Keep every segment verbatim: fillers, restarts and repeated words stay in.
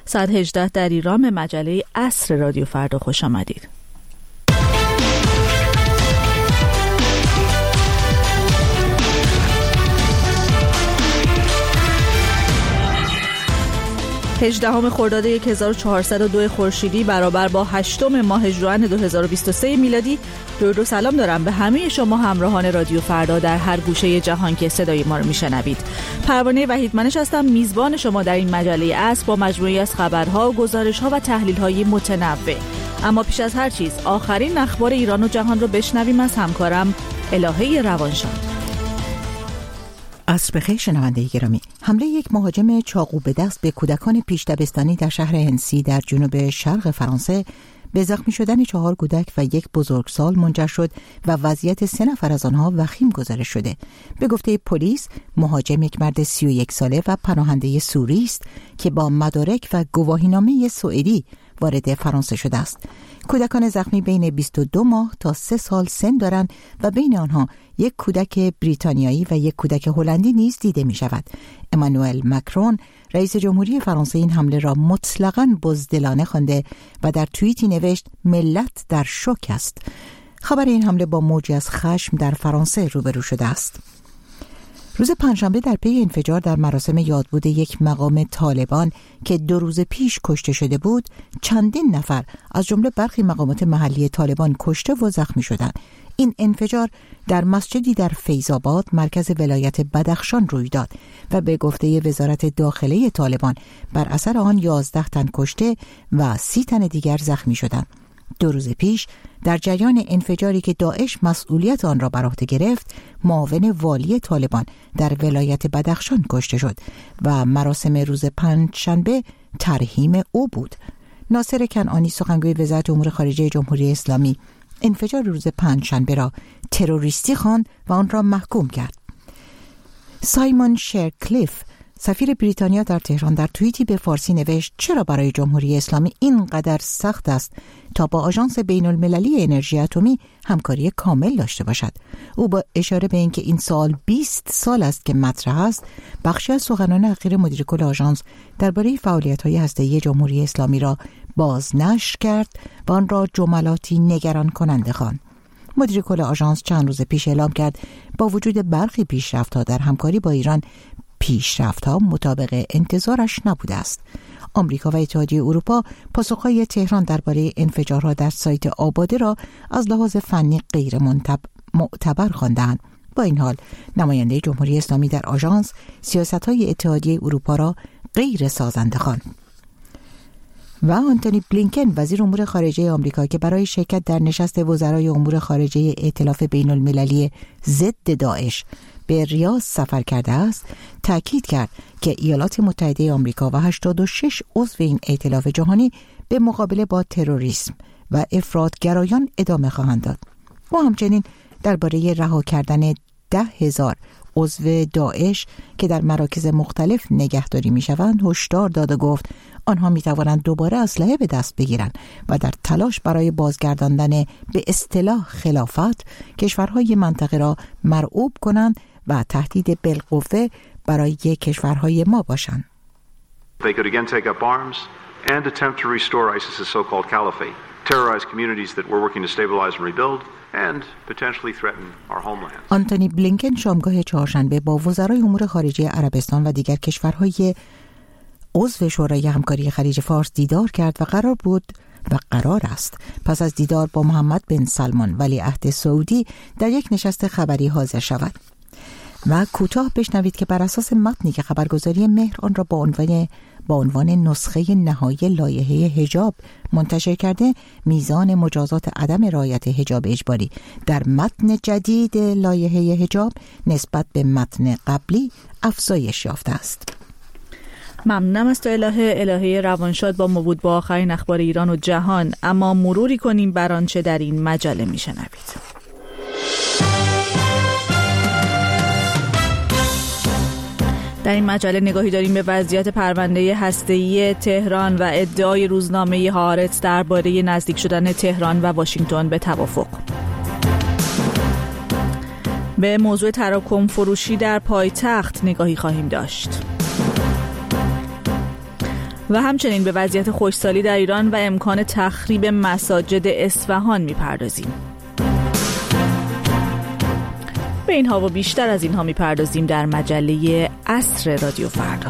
ساعت هجده در ایران به مجله عصر رادیو فردا خوش آمدید. هجدهم خرداد هزار و چهارصد و دو خورشیدی برابر با هشتم ماه ژوئن دو هزار و بیست و سه میلادی. درود و سلام دارم به همه شما همراهان رادیو فردا در هر گوشه جهان که صدای ما رو میشنوید. پروانه وحیدمنش هستم، میزبان شما در این مجله عصر با مجموعی از خبرها، گزارش‌ها و تحلیل‌های متنوع. اما پیش از هر چیز آخرین اخبار ایران و جهان رو بشنویم از همکارم الهه روانشاد. عصر بخیر شنونده گرامی. حمله یک مهاجم چاقو به دست به کودکان پیش دبستانی در شهر هنسی در جنوب شرق فرانسه به زخمی شدن چهار کودک و یک بزرگسال منجر شد و وضعیت سه نفر از آنها وخیم گزارش شده. به گفته پلیس، مهاجم یک مرد سی و یک ساله و پناهنده سوری است که با مدارک و گواهینامه سوئدی وارد فرانسه شده است. کودکان زخمی بین بیست و دو ماه تا سه سال سن دارند و بین آنها یک کودک بریتانیایی و یک کودک هلندی نیز دیده می شود. امانوئل مکرون رئیس جمهوری فرانسه این حمله را مطلقاً بزدلانه خوانده و در توییتی نوشت ملت در شوک است. خبر این حمله با موجی از خشم در فرانسه روبرو شده است. روز پنجشنبه در پی انفجار در مراسم یادبود یک مقام طالبان که دو روز پیش کشته شده بود، چندین نفر از جمله برخی مقامات محلی طالبان کشته و زخمی شدند. این انفجار در مسجدی در فیض‌آباد مرکز ولایت بدخشان روی داد و به گفته وزارت داخله طالبان بر اثر آن یازده تن کشته و سی تن دیگر زخمی شدند. دو روز پیش در جریان انفجاری که داعش مسئولیت آن را بر عهده گرفت، معاون والی طالبان در ولایت بدخشان کشته شد و مراسم روز پنجشنبه ترحیم او بود. ناصر کنعانی سخنگوی وزارت امور خارجه جمهوری اسلامی انفجار روز پنجشنبه را تروریستی خواند و آن را محکوم کرد. سایمون شرکلیف سفیر بریتانیا در تهران در توییتی به فارسی نوشت چرا برای جمهوری اسلامی اینقدر سخت است تا با آژانس بین المللی انرژی اتمی همکاری کامل داشته باشد. او با اشاره به اینکه این سال بیست سال است که مطرح است، بخشی از سخنان اخیر مدیر کل آژانس درباره فعالیت‌های هسته‌ای جمهوری اسلامی را بازنشر کرد و آن را جملاتی نگران کننده خواند. مدیر کل آژانس چند روز پیش اعلام کرد با وجود برخی پیشرفت‌ها در همکاری با ایران، پیشرفت‌ها مطابق انتظارش نبوده است. آمریکا و اتحادیه اروپا پاسخهای تهران درباره انفجارها در سایت آباده را از لحاظ فنی غیر معتبر خواندند. با این حال نماینده جمهوری اسلامی در آژانس سیاست‌های اتحادیه اروپا را غیر سازنده خواند. و آنتونی بلینکن وزیر امور خارجه آمریکا که برای شرکت در نشست وزرای امور خارجه ائتلاف بین المللی ضد داعش به ریاض سفر کرده است، تاکید کرد که ایالات متحده آمریکا و هشتاد و شش عضو این ائتلاف جهانی به مقابله با تروریسم و افراطگرایان ادامه خواهند داد. و همچنین درباره رها کردن ده هزار عضو داعش که در مراکز مختلف نگهداری می‌شوند هشدار داد و گفت آنها می‌توانند دوباره اسلحه به دست بگیرند و در تلاش برای بازگرداندن به اصطلاح خلافت کشورهای منطقه را مرعوب کنند و تهدید بالقوه برای کشورهای ما باشند. They could again take up arms and attempt to restore ISIS's so-called caliphate, terrorize communities that we're working to stabilize and rebuild, and potentially threaten our homeland. آنتونی بلینکن شامگاه چهارشنبه با وزرای امور خارجه عربستان و دیگر کشورهای عضو شورای همکاری خلیج فارس دیدار کرد و قرار بود و قرار است پس از دیدار با محمد بن سلمان ولیعهد سعودی در یک نشست خبری حاضر شود. و کوتاه بشنوید که بر اساس متنی که خبرگزاری مهر آن را با عنوان با عنوان نسخه نهایی لایحه حجاب منتشر کرده، میزان مجازات عدم رعایت حجاب اجباری در متن جدید لایحه حجاب نسبت به متن قبلی افزایش یافته است. ممنونم از تو الهه. الهه روانشاد با ما بود با آخرین اخبار ایران و جهان. اما مروری کنیم بر آنچه در این مجله میشنوید. در این مجله نگاهی داریم به وضعیت پرونده هسته‌ای تهران و ادعای روزنامه هارتز درباره نزدیک شدن تهران و واشنگتن به توافق. به موضوع تراکم فروشی در پایتخت نگاهی خواهیم داشت. و همچنین به وضعیت خشکسالی در ایران و امکان تخریب مساجد اصفهان میپردازیم. به اینها و بیشتر از اینها میپردازیم در مجله عصر رادیو فردا.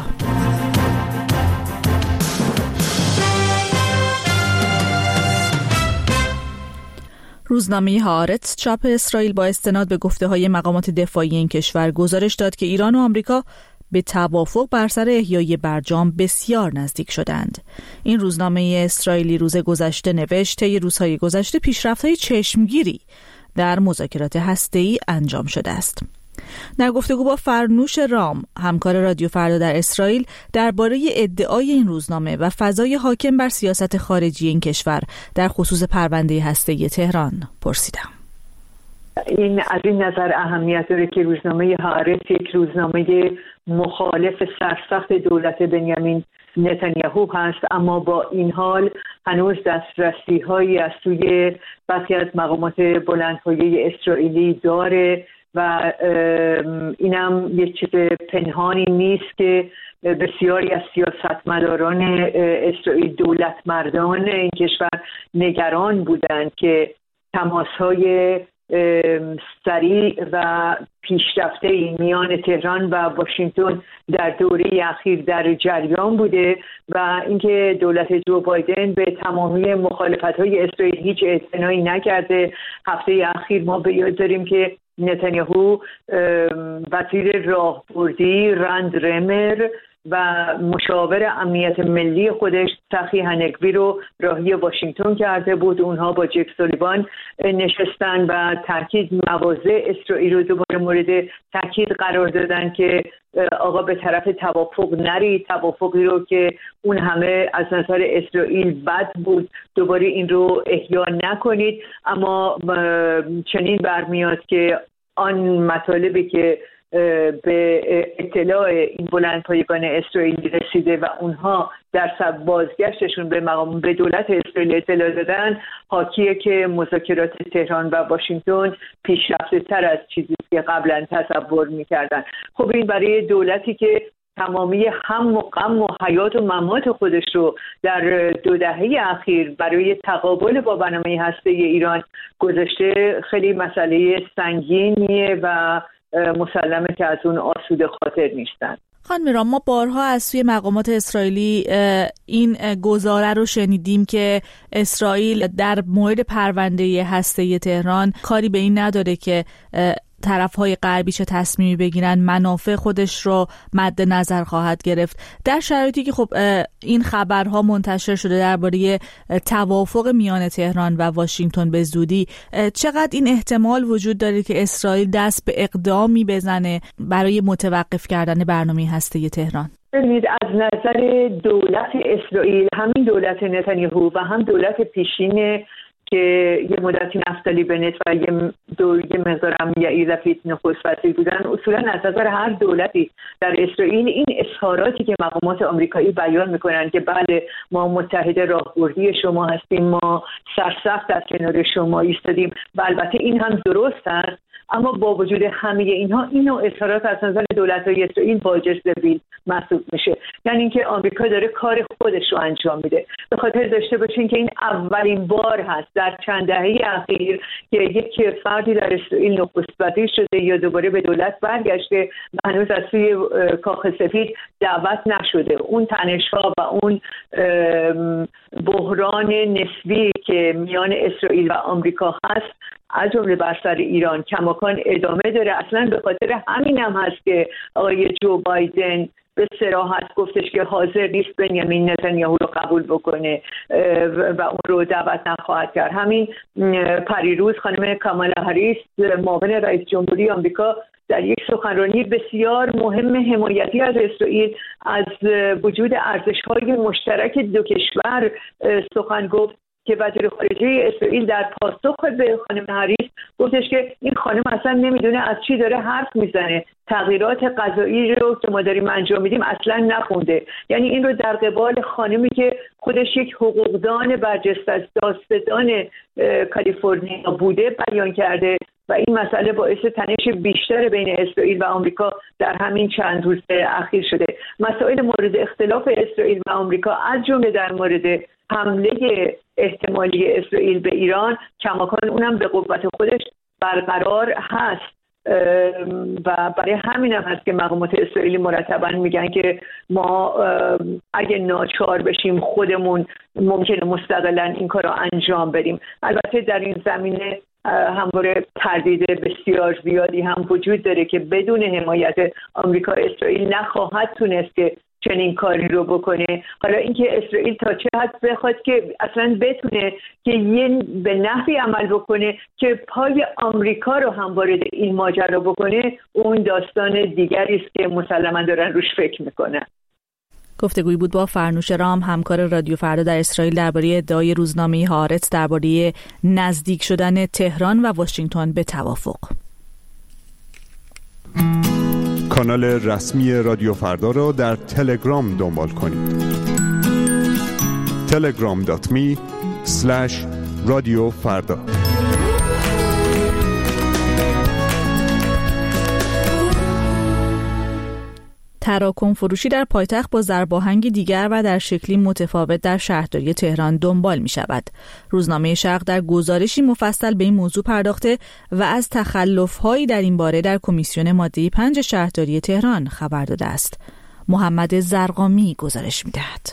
روزنامه هآرتس چاپ اسرائیل با استناد به گفته‌های مقامات دفاعی این کشور گزارش داد که ایران و آمریکا به توافق بر سر احیای برجام بسیار نزدیک شدند. این روزنامه اسرائیلی روز گذشته نوشت طی روزهای گذشته پیشرفت‌های چشمگیری در مذاکرات هسته‌ای انجام شده است. در گفتگو با فرنوش رام، همکار رادیو فردا در اسرائیل، درباره ادعای این روزنامه و فضای حاکم بر سیاست خارجی این کشور در خصوص پرونده هسته‌ای تهران پرسیدم. این از این نظر اهمیت داره که روزنامه هآرتس یک روزنامه مخالف سرسخت دولت بنیامین نتانیاهو هست، اما با این حال هنوز دسترسی هایی از سوی برخی از مقامات بلندپایه اسرائیلی داره و اینم یک چیز پنهانی نیست که بسیاری از سیاستمداران اسرائیل، دولت مردان این کشور نگران بودند که تماس‌های سریع و پیشرفته میان تهران و واشنگتن در دوره اخیر در جریان بوده و اینکه دولت جو بایدن به تمامی مخالفت‌های اسرائیل هیچ اعتنایی نکرده. هفته اخیر ما به یاد داریم که نتانیاهو وزیر راهبردی رند رمر و مشاور امنیت ملی خودش تخی هنگوی رو راهی واشنگتن کرده بود. اونها با جک سولیوان نشستن و تاکید مواضع اسرائیل رو دوباره مورد تاکید قرار دادن که آقا به طرف توافق نرید، توافقی رو که اون همه از نظر اسرائیل بد بود دوباره این رو احیا نکنید. اما چنین برمیاد که آن مطالبی که به اطلاع این بلندپایگان اسرائیلی رسیده و اونها در سب بازگشتشون به مقام به دولت اسرائیل اطلاع دادن، حاکیه که مذاکرات تهران و واشنگتن پیشرفته تر از چیزی که قبلا تصور میکردن. خب این برای دولتی که تمامی هم و غم و حیات و ممات خودش رو در دو دهه اخیر برای تقابل با برنامه هسته‌ای ایران گذاشته خیلی مسئله سنگینیه و مسلمه که از اون آسوده خاطر نیستن. خانم رام، ما بارها از سوی مقامات اسرائیلی این گزاره رو شنیدیم که اسرائیل در مورد پرونده هسته‌ای تهران کاری به این نداره که طرف‌های غربی چه تصمیمی بگیرن، منافع خودش رو مد نظر خواهد گرفت. در شرایطی که خب این خبرها منتشر شده درباره توافق میان تهران و واشنگتن به زودی، چقدر این احتمال وجود داره که اسرائیل دست به اقدامی بزنه برای متوقف کردن برنامه هسته‌ای تهران؟ ببینید، از نظر دولت اسرائیل، همین دولت نتانیاهو و هم دولت پیشین که یه مدتی نفتالی بنت و یه دور یه مقدار هم یائیر لپید نخست وزیر بودن، اصولا از نظر هر دولتی در اسرائیل این اظهاراتی که مقامات آمریکایی بیان میکنن که بله ما متحد راهبردی شما هستیم، ما سرسخت از کنار شما ایستادیم و البته این هم درست است، اما با وجود همه اینها این نوع اظهارات از نظر دولت‌های اسرائیل واجد ذلیل محسوب میشه. یعنی اینکه آمریکا داره کار خودش رو انجام میده. به خاطر داشته باشین که این اولین بار هست در چند دهه اخیر که یک فردی در اسرائیل نخست وزیر شده یا دوباره به دولت برگشته و هنوز از سوی کاخ سفید دعوت نشده. اون تنش‌ها و اون بحران نسبی که میان اسرائیل و آمریکا هست از جمله بر سر ایران کماکان ادامه داره. اصلا به خاطر همین هم هست که آقای جو بایدن به صراحت گفتش که حاضر نیست بنیامین نتانیاهو رو قبول بکنه و اون رو دعوت نخواهد کرد. همین پریروز خانم کامالا هریس، معاون رئیس جمهوری آمریکا، در یک سخنرانی بسیار مهم حمایتی از اسرائیل از وجود ارزش‌های مشترک دو کشور سخن گفت که وزیر خارجه اسرائیل در پاسخ به خانم هریس گفتش که این خانم اصلا نمیدونه از چی داره حرف میزنه، تغییرات غذایی رو که ما داریم انجام میدیم اصلا نخونده. یعنی این رو در قبال خانمی که خودش یک حقوقدان برجسته از دادستان کالیفرنیا بوده بیان کرده و این مسئله باعث تنش بیشتر بین اسرائیل و آمریکا در همین چند روز اخیر شده. مسائل مورد اختلاف اسرائیل و آمریکا از جمله در مورد حمله احتمالی اسرائیل به ایران کماکان اونم به قوت خودش برقرار هست و برای همین هم هست که مقامات اسرائیلی مرتبا میگن که ما اگه ناچار بشیم خودمون ممکنه مستقلا این کار رو انجام بدیم. البته در این زمینه همواره تردید بسیار زیادی هم وجود داره که بدون حمایت آمریکا اسرائیل نخواهد تونست که چنین کاری رو بکنه. حالا اینکه اسرائیل تا چه حد بخواد که اصلا بتونه که یه به نحوی عمل بکنه که پای آمریکا رو هم وارد این ماجرا بکنه، اون داستان دیگری است که مسلماً دارن روش فکر میکنن. گفتگویی بود با فرنوش رام، همکار رادیو فردا در اسرائیل، درباره ادعای روزنامه هارتز درباره نزدیک شدن تهران و واشنگتن به توافق. کانال رسمی رادیو فردا را در تلگرام دنبال کنید. تلگرام دات می اسلش رادیو فردا. تراکم فروشی در پایتخت با ضرباهنگی دیگر و در شکلی متفاوت در شهرداری تهران دنبال می شود. روزنامه شرق در گزارشی مفصل به این موضوع پرداخته و از تخلف‌هایی در این باره در کمیسیون ماده پنج شهرداری تهران خبر داده است. محمد زرقامی گزارش می دهد.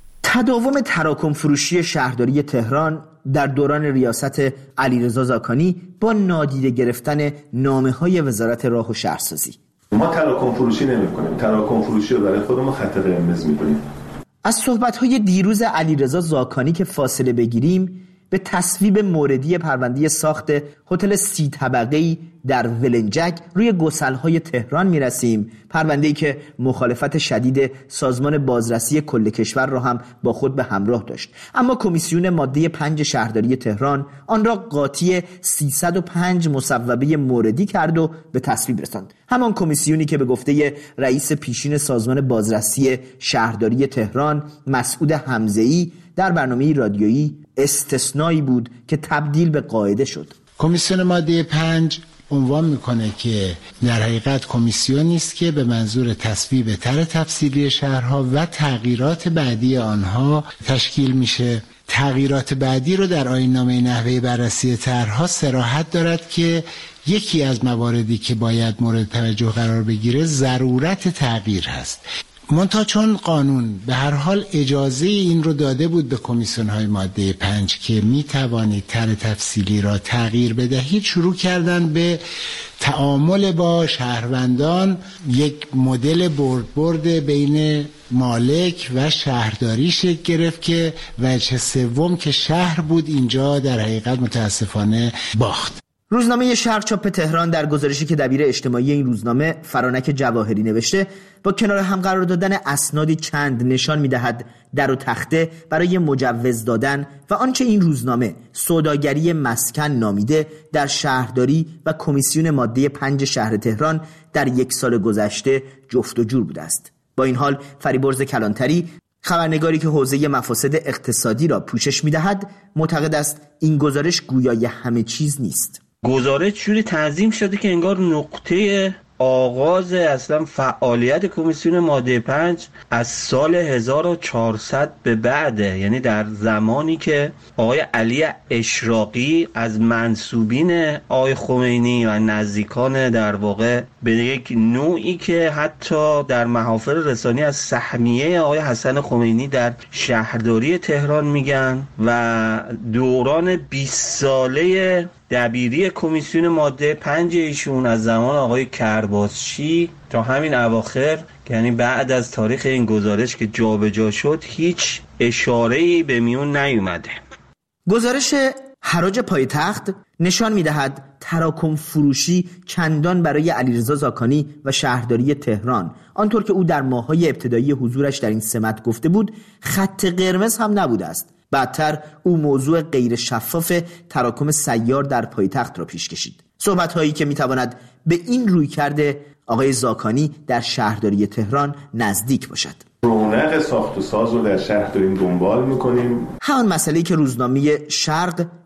تداوم تراکم فروشی شهرداری تهران در دوران ریاست علیرضا زاکانی با نادیده گرفتن نامه‌های وزارت راه و شهرسازی. ما تراکم فروشی نمی‌کنیم، تراکم فروشی رو برای خودمون خط قرمز می‌کنیم. از صحبت‌های دیروز علیرضا زاکانی که فاصله بگیریم به تصویب موردی پرونده ساخت هتل سی طبقه‌ای در ولنجک روی گسل‌های تهران می‌رسیم، پرونده‌ای که مخالفت شدید سازمان بازرسی کل کشور را هم با خود به همراه داشت. اما کمیسیون ماده پنج شهرداری تهران آن را قاطی سیصد و پنج مصوبه موردی کرد و به تصویب رساند. همان کمیسیونی که به گفته رئیس پیشین سازمان بازرسی شهرداری تهران مسعود حمزه‌ای در برنامه رادیویی استثنایی بود که تبدیل به قاعده شد. کمیسیون ماده پنج عنوان میکنه که در حقیقت کمیسیونی است که به منظور تصویب طرح تفصیلی شهرها و تغییرات بعدی آنها تشکیل میشه. تغییرات بعدی رو در آیین‌نامه نحوه بررسی طرحها صراحت دارد که یکی از مواردی که باید مورد توجه قرار بگیره ضرورت تغییر هست. منتها چون قانون به هر حال اجازه این رو داده بود به کمیسیون های ماده پنج که می توانید طرح تفصیلی را تغییر بدهید، شروع کردن به تعامل با شهروندان، یک مدل برد برد بین مالک و شهرداری شکل گرفت که وجه سوم که شهر بود اینجا در حقیقت متاسفانه باخت. روزنامه شرق چاپ تهران در گزارشی که دبیر اجتماعی این روزنامه فرانک جواهری نوشته با کنار هم قرار دادن اسنادی چند نشان می‌دهد در و تخته برای مجوز دادن و آنچه این روزنامه سوداگری مسکن نامیده در شهرداری و کمیسیون ماده پنج شهر تهران در یک سال گذشته جفت و جور بوده است. با این حال فریبرز کلانتری، خبرنگاری که حوزه مفاسد اقتصادی را پوشش می‌دهد، معتقد است این گزارش گویای همه چیز نیست. گزارش جوری تنظیم شده که انگار نقطه آغاز اصلا فعالیت کمیسیون ماده پنج از سال هزار و چهارصد به بعده، یعنی در زمانی که آقای علی اشراقی از منسوبین آقای خمینی و نزدیکان در واقع به یک نوعی که حتی در محافل رسانی از سهمیه آقای حسن خمینی در شهرداری تهران میگن و دوران بیست ساله دبیری کمیسیون ماده پنج ایشون از زمان آقای کرباسچی تا همین اواخر، یعنی بعد از تاریخ این گزارش که جابجا شد، هیچ اشاره‌ای به میون نیومده. گزارش حراج پایتخت نشان می‌دهد تراکم فروشی چندان برای علیرضا زاکانی و شهرداری تهران، آنطور که او در ماه‌های ابتدایی حضورش در این سمت گفته بود، خط قرمز هم نبوده است. بعدتر او موضوع غیر شفاف تراکم سیار در پایتخت را پیش کشید. صحبت‌هایی که می‌تواند به این روی کرده آقای زاکانی در شهرداری تهران نزدیک باشد. رونق ساخت و ساز رو در شهر داریم دنبال می‌کنیم. همان مسئله‌ای که روزنامه شرق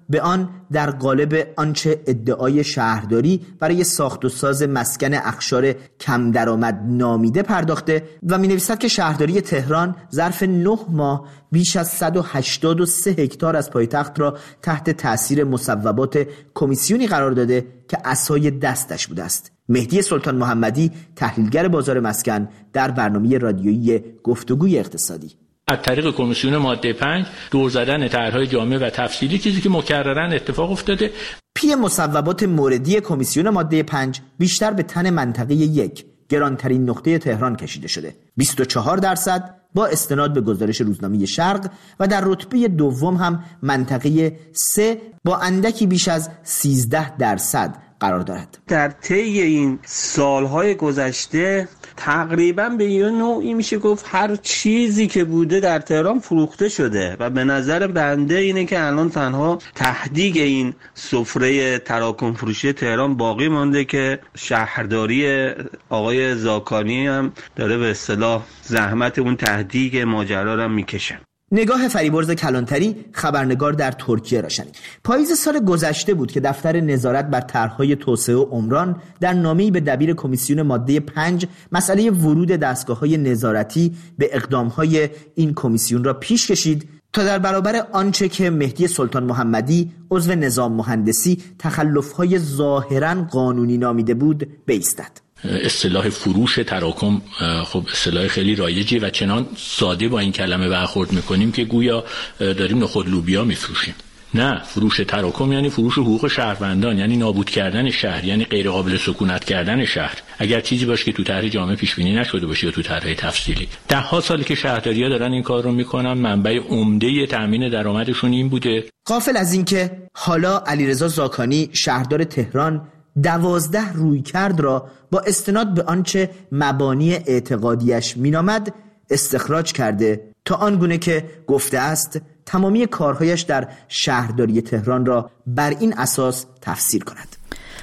به آن در قالب آنچه ادعای شهرداری برای ساخت و ساز مسکن اقشار کم درآمد نامیده پرداخته و می‌نویسد که شهرداری تهران ظرف نه ماه بیش از صد و هشتاد و سه هکتار از پایتخت را تحت تأثیر مصوبات کمیسیونی قرار داده که عصای دستش بوده است. مهدی سلطان محمدی، تحلیلگر بازار مسکن، در برنامه رادیویی گفتگوی اقتصادی: از طریق کمیسیون ماده پنج دور زدن طرح‌های جامع و تفصیلی، چیزی که مکرراً اتفاق افتاده. پی مصوبات موردی کمیسیون ماده پنج بیشتر به تن منطقه یک، گرانترین نقطه تهران کشیده شده. بیست و چهار درصد با استناد به گزارش روزنامه شرق و در رتبه دوم هم منطقه سه با اندکی بیش از سیزده درصد قرار دارد. در طی این سالهای گذشته تقریبا به یه نوعی میشه گفت هر چیزی که بوده در تهران فروخته شده و به نظر بنده اینه که الان تنها تهدیگ این سفره تراکم فروشی تهران باقی مانده که شهرداری آقای زاکانی هم داره به اصطلاح زحمت اون تهدیگ ماجرا رو میکشه. نگاه فریبرز کلانتری، خبرنگار در ترکیه را شنید. پاییز سال گذشته بود که دفتر نظارت بر طرح‌های توسعه و عمران در نامه‌ای به دبیر کمیسیون ماده پنج مسئله ورود دستگاه‌های نظارتی به اقدام‌های این کمیسیون را پیش کشید تا در برابر آنچه که مهدی سلطان محمدی عضو نظام مهندسی تخلف‌های ظاهراً قانونی نامیده بود بایستد. اصطلاح فروش تراکم خب اصطلاح خیلی رایجی و چنان ساده با این کلمه برخورد میکنیم که گویا داریم نخود لوبیا میفروشیم. نه، فروش تراکم یعنی فروش حقوق شهروندان، یعنی نابود کردن شهر، یعنی غیر قابل سکونت کردن شهر. اگر چیزی باشه که تو طرح جامع پیش بینی نشده باشه یا تو طرح تفصیلی. ده ها سالی که شهرداری‌ها دارن این کار رو میکنن، منبع عمده تامین درآمدشون این بوده. غافل از این که حالا علیرضا زاکانی، شهردار تهران، دوازده رویکرد را با استناد به آنچه مبانی اعتقادیش مینامد استخراج کرده تا آنگونه که گفته است تمامی کارهایش در شهرداری تهران را بر این اساس تفسیر کند.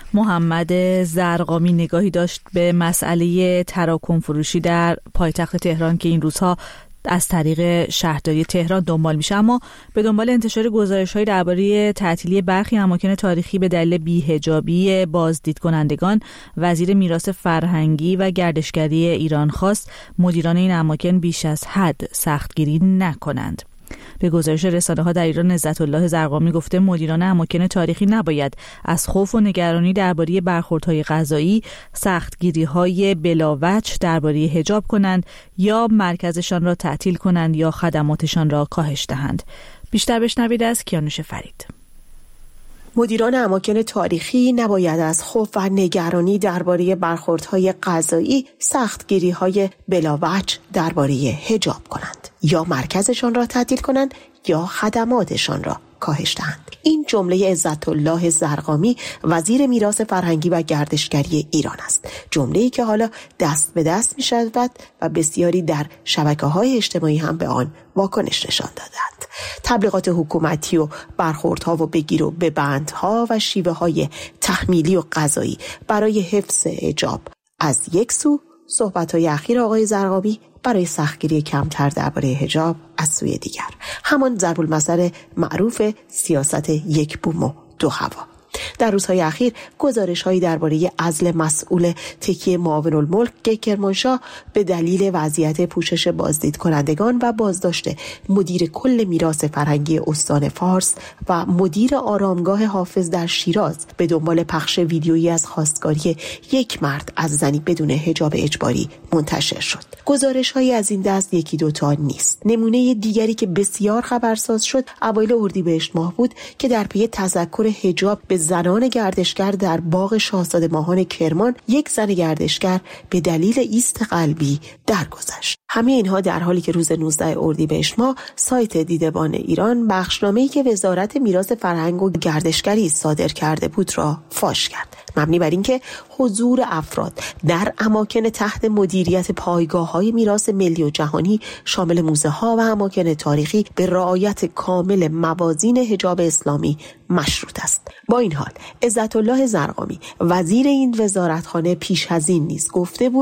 محمد زرقامی نگاهی داشت به مسئله تراکم فروشی در پایتخت تهران که این روزها از طریق شهرداری تهران دنبال میشه، اما به دنبال انتشار گزارش‌های درباره تعطیلی برخی اماکن تاریخی به دلیل بی‌حجابی بازدید کنندگان، وزیر میراث فرهنگی و گردشگری ایران خواست مدیران این اماکن بیش از حد سختگیری نکنند. به گزارش رسانه‌ها در ایران، عزت الله زرقامی گفته مدیران اماکن تاریخی نباید از خوف و نگرانی درباره برخوردهای قضایی سختگیری‌های بلاوجه درباره حجاب کنند یا مرکزشان را تعطیل کنند یا خدماتشان را کاهش دهند. بیشتر بشنوید از کیانوش فرید. مدیران اماکن تاریخی نباید از خوف و نگرانی درباره برخوردهای قضایی سختگیری‌های بلاوجه درباره حجاب کنند یا مرکزشان را تعطیل کنند یا خدماتشان را کاهش دهند. این جمله عزت الله زرقامی، وزیر میراث فرهنگی و گردشگری ایران است. جمله‌ای که حالا دست به دست می شود و بسیاری در شبکه‌های اجتماعی هم به آن واکنش نشان دادند. تبلیغات حکومتی و برخوردها و بگیر و ببندها و شیوه‌های تحمیلی و قضایی برای حفظ حجاب از یک سو، صحبت‌های اخیر آقای زرقامی برای سختگیری کمتر درباره حجاب از سوی دیگر، همان ضرب المثل معروف سیاست یک بوم و دو هوا. در روزهای اخیر گزارش‌هایی درباره عزل مسئول تکیه معاون الملک کرمانشاه به دلیل وضعیت پوشش بازدید کنندگان و بازداشت مدیر کل میراث فرهنگی استان فارس و مدیر آرامگاه حافظ در شیراز به دنبال پخش ویدیویی از خواستگاری یک مرد از زنی بدون حجاب اجباری منتشر شد. گزارش‌هایی از این دست یکی دوتا نیست. نمونه دیگری که بسیار خبرساز شد اوایل اردیبهشت ماه بود که در پی تذکر حجاب به زنان گردشگر در باغ شاهزاده ماهان کرمان، یک زن گردشگر به دلیل ایست قلبی درگذشت. همه اینها در حالی که روز نوزده اردیبهشت ماه سایت دیدبان ایران بخشنامه‌ای که وزارت میراث فرهنگ و گردشگری صادر کرده بود را فاش کرد، مبنی بر اینکه حضور افراد در اماکن تحت مدیریت پایگاه‌های میراث ملی و جهانی شامل موزه‌ها و اماکن تاریخی به رعایت کامل موازین حجاب اسلامی مشروط است. با این حال عزت الله زرقامی، وزیر این وزارتخانه، پیش از این نیز گفته بود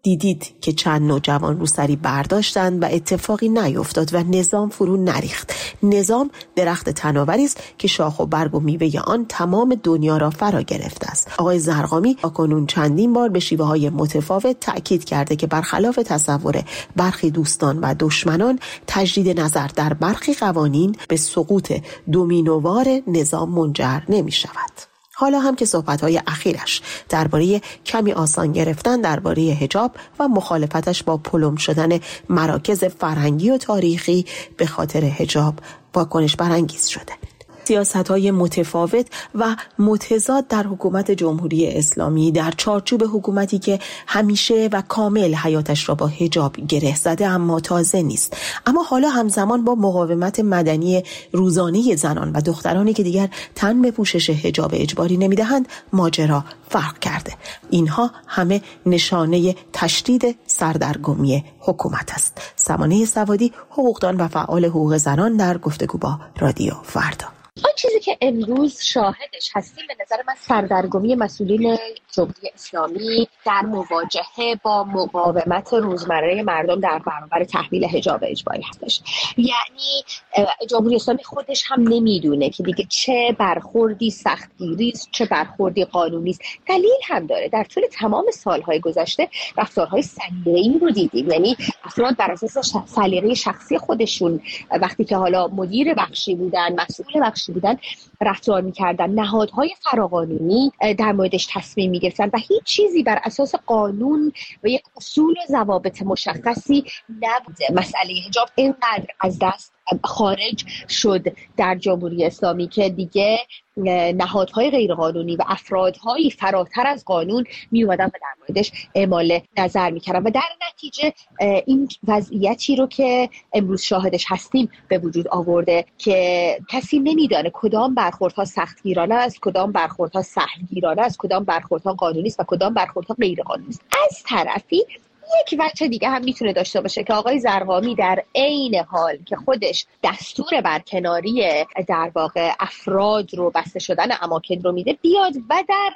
دیدید که چند نوجوان رو سری برداشتند و اتفاقی نیفتاد و نظام فرو نریخت. نظام درخت تناوری است که شاخ و برگ و میوه آن تمام دنیا را فرا گرفته است. آقای زرقامی اکنون چندین بار به شیوه‌های متفاوت تأکید کرده که برخلاف تصور برخی دوستان و دشمنان، تجدید نظر در برخی قوانین به سقوط دومینووار نظام منجر نمی شود. حالا هم که صحبت‌های اخیرش درباره کمی آسان گرفتن درباره حجاب و مخالفتش با پلم شدن مراکز فرهنگی و تاریخی به خاطر حجاب واکنش برانگیز شده. سیاست‌های متفاوت و متضاد در حکومت جمهوری اسلامی در چارچوب حکومتی که همیشه و کامل حیاتش را با حجاب گره زده اما تازه نیست، اما حالا همزمان با مقاومت مدنی روزانه زنان و دخترانی که دیگر تن به پوشش حجاب اجباری نمیدهند ماجرا فرق کرده. اینها همه نشانه تشدید سردرگمی حکومت است. سمانه سوادی، حقوقدان و فعال حقوق زنان، در گفتگو با رادیو فردا. آن چیزی که امروز شاهدش هستیم به نظر من سردرگمی مسئولین جمهوری اسلامی در مواجهه با مقاومت روزمره مردم در برابر تحمیل حجاب اجباری هستش. یعنی جمهوری اسلامی خودش هم نمیدونه که دیگه چه برخوردی سختگیری است، چه برخوردی قانونی است. دلیل هم داره، در طول تمام سالهای گذشته رفتارهای سلیقه‌ای رو دیدیم، یعنی افراد بر اساس سلیقه شخصی خودشون وقتی که حالا مدیر بخشی بودن، مسئول بخشی بودن، رفتار می‌کردن. نهادهای فراقانونی در موردش تصمیم می‌گرفتن و هیچ چیزی بر اساس قانون و یک اصول و ضوابط مشخصی نبوده. مسئله حجاب اینقدر از دست خارج شد در جمهوری اسلامی که دیگه نهادهای غیرقانونی و افرادهایی فراتر از قانون می اومدن و در موردش اعمال نظر میکردن و در نتیجه این وضعیتی رو که امروز شاهدش هستیم به وجود آورده که کسی نمیدانه کدام برخوردها سختگیرانه است، کدام برخوردها سهلگیرانه است، کدام برخوردها قانونی است و کدام برخوردها غیر قانونی است. از طرفی یک وجه دیگه هم میتونه داشته باشه که آقای زرقامی در عین حال که خودش دستور برکناری در واقع افراد رو، بسته شدن اماکن رو میده، بیاد و در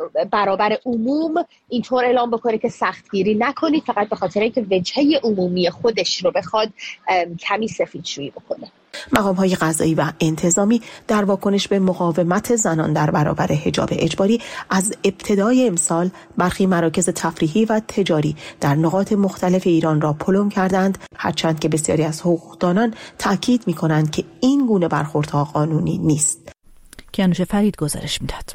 برابر عموم اینطور اعلام بکنه که سختگیری نکنید فقط به خاطر اینکه وجهه عمومی خودش رو بخواد کمی سفیدشویی بکنه. مقام‌های قضایی و انتظامی در واکنش به مقاومت زنان در برابر حجاب اجباری از ابتدای امسال برخی مراکز تفریحی و تجاری در نقاط مختلف ایران را پلم کردند، هرچند که بسیاری از حقوقدانان تاکید می‌کنند که این گونه برخوردها قانونی نیست. کیانوش فرید گزارش می‌داد.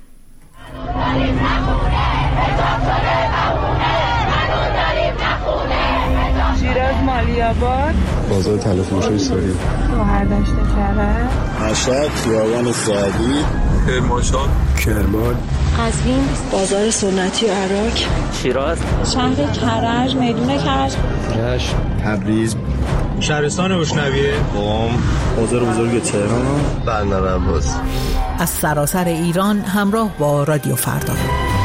شیراز مالی‌آباد، بازار تلفروشی ساری، گوهر دشت کرج، مشهد، خیابان سعدی، کرمانشاه، کرمان، قزوین، بازار سنتی عراق، شیراز، شهر کرج، میدون کرج، رشت، تبریز، شهرستان روشنویه، قم، بازار بزرگ تهران، بندر عباس. از سراسر ایران همراه با رادیو فردا.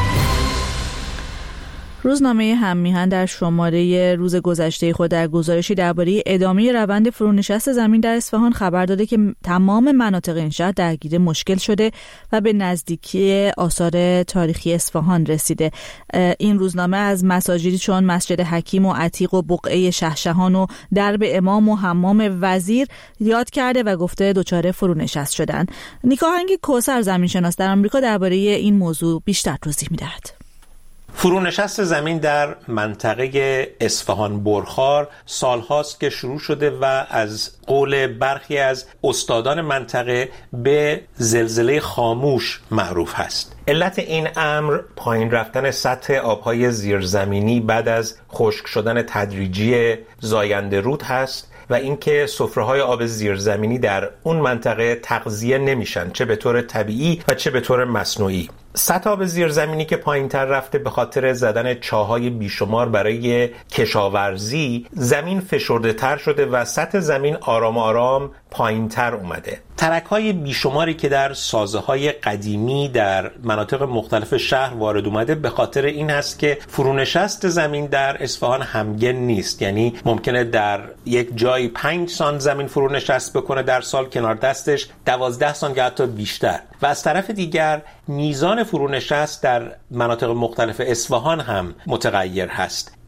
روزنامه هم‌میهن در شماره روز گذشته خود در گزارشی درباره ادامه روند فرونشست زمین در اصفهان خبر داده که تمام مناطق این شهر درگیر مشکل شده و به نزدیکی آثار تاریخی اصفهان رسیده. این روزنامه از مساجدی چون مسجد حکیم و عتیق و بقعه شهشهان و درب امام و حمام وزیر یاد کرده و گفته دچار فرونشست شدن. نیکاهنگ کوثر زمینشناس در آمریکا درباره این موضوع بیشتر توضیح می‌دهد. فرونشست زمین در منطقه اصفهان برخار سالهاست که شروع شده و از قول برخی از استادان منطقه به زلزله خاموش معروف هست. علت این امر پایین رفتن سطح آبهای زیرزمینی بعد از خشک شدن تدریجی زاینده رود هست و اینکه سفره‌های آب زیرزمینی در اون منطقه تغذیه نمیشن، چه به طور طبیعی و چه به طور مصنوعی. سطح آب زیرزمینی که پایین‌تر رفته به خاطر زدن چاه‌های بیشمار برای کشاورزی، زمین فشرده‌تر شده و سطح زمین آرام آرام پایین‌تر اومده. ترک‌های بیشماری که در سازه‌های قدیمی در مناطق مختلف شهر وارد اومده به خاطر این هست که فرونشست زمین در اصفهان همگن نیست. یعنی ممکنه در یک جایی پنج سان زمین فرونشست بکنه در سال، کنار دستش دوازده سان یا حتی بیشتر. و از طرف دیگر میزان فرونشست در مناطق مختلف اصفهان هم متغیر هست.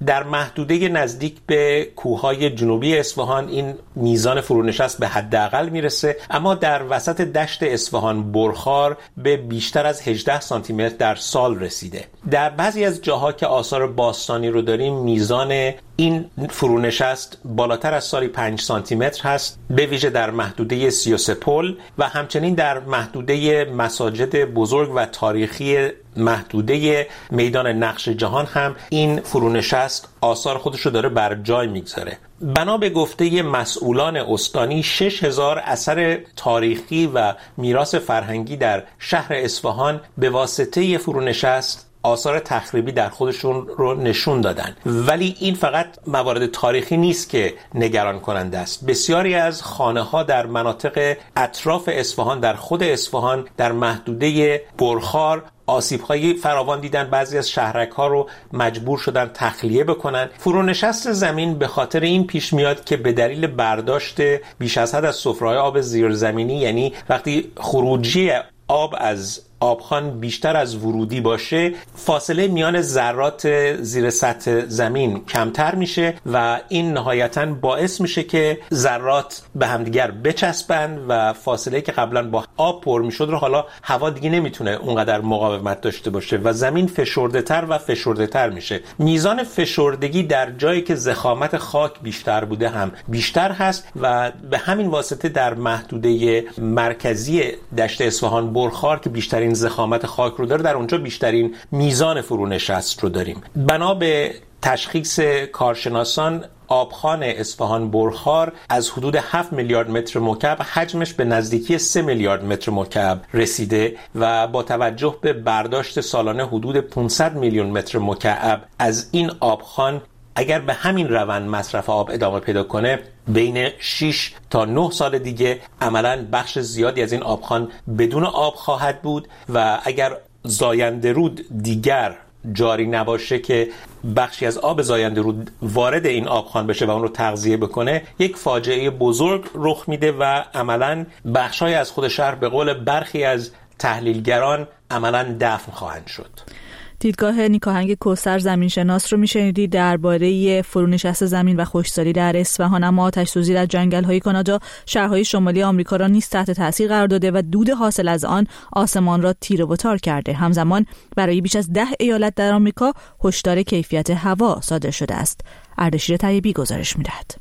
در محدوده نزدیک به کوههای جنوبی اصفهان این میزان فرونشست به حداقل میرسه، اما در وسط دشت اصفهان برخار به بیشتر از هجده سانتی متر در سال رسیده. در بعضی از جاها که آثار باستانی رو داریم میزان این فرونشست بالاتر از سالی پنج سانتی متر هست، به ویژه در محدوده سی و سه پل و همچنین در محدوده مساجد بزرگ و تاریخی محدوده میدان نقش جهان هم این فرونشست آثار خودش رو داره بر جای میگذاره. بنا به گفته مسئولان استانی شش هزار اثر تاریخی و میراث فرهنگی در شهر اصفهان به واسطه فرونشست آثار تخریبی در خودشون رو نشون دادن. ولی این فقط موارد تاریخی نیست که نگران کننده است. بسیاری از خانه ها در مناطق اطراف اصفهان، در خود اصفهان، در محدوده برخار آسیب‌های فراوان دیدن. بعضی از شهرک‌ها رو مجبور شدن تخلیه بکنن. فرونشست زمین به خاطر این پیش میاد که به دلیل برداشت بیش از حد از سفره‌های آب زیرزمینی، یعنی وقتی خروجی آب از آبخوان بیشتر از ورودی باشه، فاصله میان ذرات زیر سطح زمین کمتر میشه و این نهایتاً باعث میشه که ذرات به همدیگر بچسبن و فاصله که قبلا با آب پر میشد رو حالا هوا دیگه نمیتونه اونقدر مقاومت داشته باشه و زمین فشرده تر و فشرده تر میشه. میزان فشردگی در جایی که ضخامت خاک بیشتر بوده هم بیشتر هست و به همین واسطه در محدوده مرکزی دشت اصفهان برخار که بیشترین ضخامت خاک رو داره، در اونجا بیشترین میزان فرونشست رو داریم. بنا به تشخیص کارشناسان، آبخوان اصفهان برخار از حدود هفت میلیارد متر مکعب حجمش به نزدیکی سه میلیارد متر مکعب رسیده و با توجه به برداشت سالانه حدود پانصد میلیون متر مکعب از این آبخوان، اگر به همین روند مصرف آب ادامه پیدا کنه، بین شش تا نه سال دیگه عملاً بخش زیادی از این آبخوان بدون آب خواهد بود و اگر زاینده رود دیگر جاری نباشه که بخشی از آب زاینده رود وارد این آبخوان بشه و اون رو تغذیه بکنه، یک فاجعه بزرگ رخ میده و عملاً بخشای از خود شهر به قول برخی از تحلیلگران عملاً دفن خواهند شد. دیدگاه نیکاهنگ کوثر زمینشناس رو میشنیدید درباره فرونشست زمین و خشکسالی در اصفهان. اما آتش‌سوزی در جنگل‌های کانادا شهرهای شمالی آمریکا را نیز تحت تاثیر قرار داده و دود حاصل از آن آسمان را تیره و تار کرده. همزمان برای بیش از ده ایالت در آمریکا هشدار کیفیت هوا صادر شده است. اردشیر طیبی گزارش می‌دهد.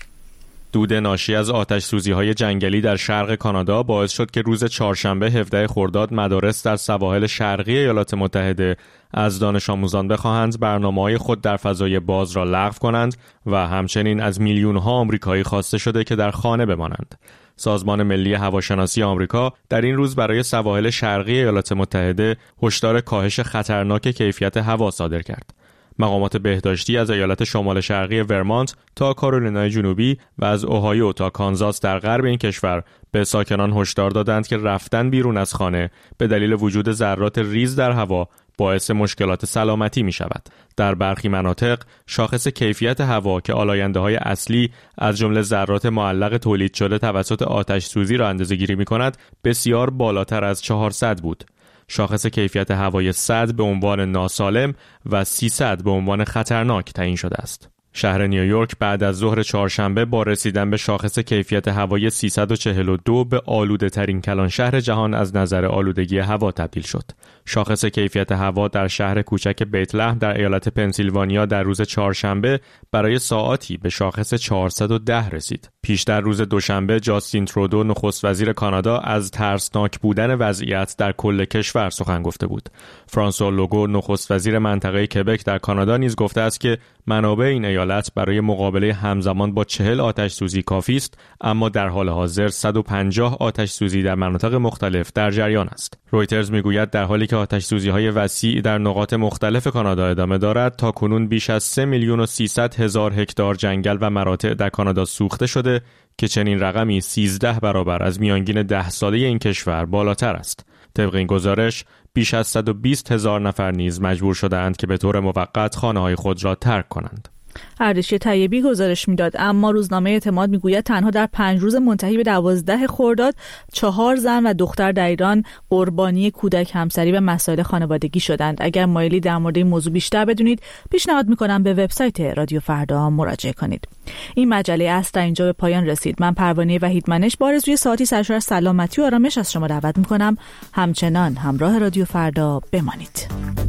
دود ناشی از آتش‌سوزی‌های جنگلی در شرق کانادا باعث شد که روز چهارشنبه هفدهم خرداد مدارس در سواحل شرقی ایالات متحده از دانش آموزان بخواهند برنامه‌های خود در فضای باز را لغو کنند و همچنین از میلیون‌ها آمریکایی خواسته شده که در خانه بمانند. سازمان ملی هواشناسی آمریکا در این روز برای سواحل شرقی ایالات متحده هشدار کاهش خطرناک کیفیت هوا صادر کرد. مقامات بهداشتی از ایالت شمال شرقی ورمانت تا کارولینای جنوبی و از اوهایو تا کانزاس در غرب این کشور به ساکنان هشدار دادند که رفتن بیرون از خانه به دلیل وجود ذرات ریز در هوا باعث مشکلات سلامتی می شود. در برخی مناطق شاخص کیفیت هوا که آلاینده‌های اصلی از جمله ذرات معلق تولید شده توسط آتش سوزی را اندازه‌گیری می کند بسیار بالاتر از چهارصد بود. شاخص کیفیت هوای صد به عنوان ناسالم و سیصد به عنوان خطرناک تعیین شده است. شهر نیویورک بعد از ظهر چهارشنبه با رسیدن به شاخص کیفیت هوای سیصد و چهل و دو به آلوده ترین کلان شهر جهان از نظر آلودگی هوا تبدیل شد. شاخص کیفیت هوا در شهر کوچک بیت لحم در ایالت پنسیلوانیا در روز چهارشنبه برای ساعاتی به شاخص چهارصد و ده رسید. پیشتر روز دوشنبه جاستین ترودو نخست وزیر کانادا از ترسناک بودن وضعیت در کل کشور سخن گفته بود. فرانسوا لوگو نخست وزیر منطقه کبک در کانادا نیز گفته است که منابع این ایالت برای مقابله همزمان با چهل آتش سوزی کافی است، اما در حال حاضر صد و پنجاه آتش سوزی در مناطق مختلف در جریان است. رویترز میگوید در حالی که آتش سوزی های وسیع در نقاط مختلف کانادا ادامه دارد، تا کنون بیش از سه میلیون و سیصد هزار هکتار جنگل و مراتع در کانادا سوخته شده که چنین رقمی سیزده برابر از میانگین ده ساله این کشور بالاتر است. طبق این گزارش بیش از صد و بیست هزار نفر نیز مجبور شدند که به طور موقت خانه‌های خود را ترک کنند. اردشیر طیبی گزارش میداد. اما روزنامه اعتماد میگوید تنها در پنج روز منتهی به دوازده خرداد چهار زن و دختر در ایران قربانی کودک همسری و مسائل خانوادگی شدند. اگر مایلی در مورد این موضوع بیشتر بدونید پیشنهاد میکنم به وبسایت رادیو فردا مراجعه کنید. این مجله است در اینجا به پایان رسید. من پروانه وحیدمنش با آرزوی ساعتی سرشار سلامتی و آرامش از شما دعوت میکنم همچنان همراه رادیو فردا بمانید.